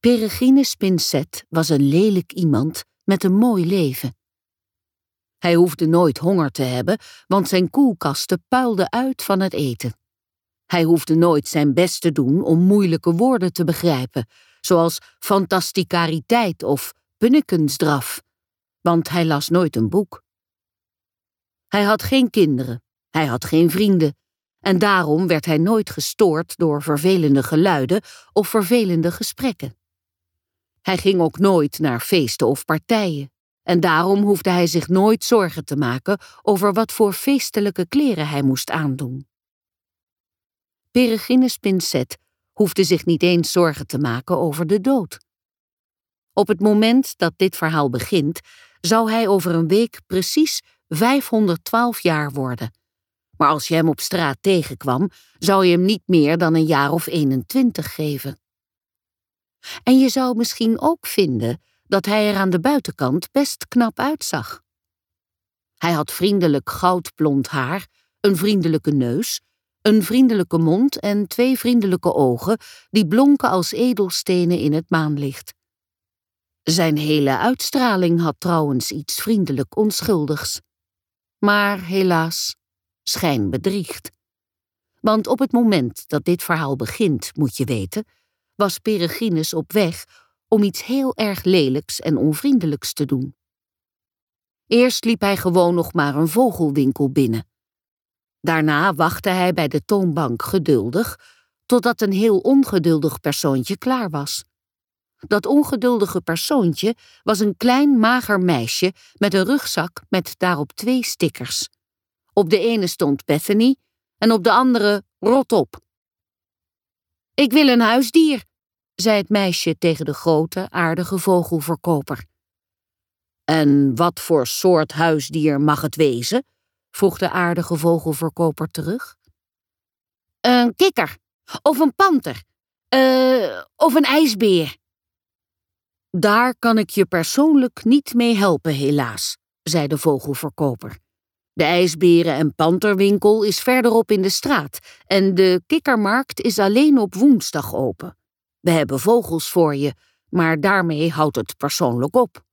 Peregrine Spinsett was een lelijk iemand met een mooi leven. Hij hoefde nooit honger te hebben, want zijn koelkasten puilden uit van het eten. Hij hoefde nooit zijn best te doen om moeilijke woorden te begrijpen, zoals fantasticariteit of punnekensdraf, want hij las nooit een boek. Hij had geen kinderen, hij had geen vrienden, en daarom werd hij nooit gestoord door vervelende geluiden of vervelende gesprekken. Hij ging ook nooit naar feesten of partijen, en daarom hoefde hij zich nooit zorgen te maken over wat voor feestelijke kleren hij moest aandoen. Peregrine Spinsett hoefde zich niet eens zorgen te maken over de dood. Op het moment dat dit verhaal begint, zou hij over een week precies 512 jaar worden. Maar als je hem op straat tegenkwam, zou je hem niet meer dan een jaar of 21 geven. En je zou misschien ook vinden dat hij er aan de buitenkant best knap uitzag. Hij had vriendelijk goudblond haar, een vriendelijke neus, een vriendelijke mond en 2 vriendelijke ogen die blonken als edelstenen in het maanlicht. Zijn hele uitstraling had trouwens iets vriendelijk onschuldigs. Maar helaas, schijn bedriegt. Want op het moment dat dit verhaal begint, moet je weten, was Peregrinus op weg om iets heel erg lelijks en onvriendelijks te doen. Eerst liep hij gewoon nog maar een vogelwinkel binnen. Daarna wachtte hij bij de toonbank geduldig, totdat een heel ongeduldig persoontje klaar was. Dat ongeduldige persoontje was een klein mager meisje met een rugzak met daarop 2 stickers. Op de ene stond Bethany en op de andere rot op. Ik wil een huisdier, zei het meisje tegen de grote, aardige vogelverkoper. En wat voor soort huisdier mag het wezen? Vroeg de aardige vogelverkoper terug. Een kikker, of een panter, of een ijsbeer. Daar kan ik je persoonlijk niet mee helpen, helaas, zei de vogelverkoper. De ijsberen- en panterwinkel is verderop in de straat en de kikkermarkt is alleen op woensdag open. We hebben vogels voor je, maar daarmee houdt het persoonlijk op.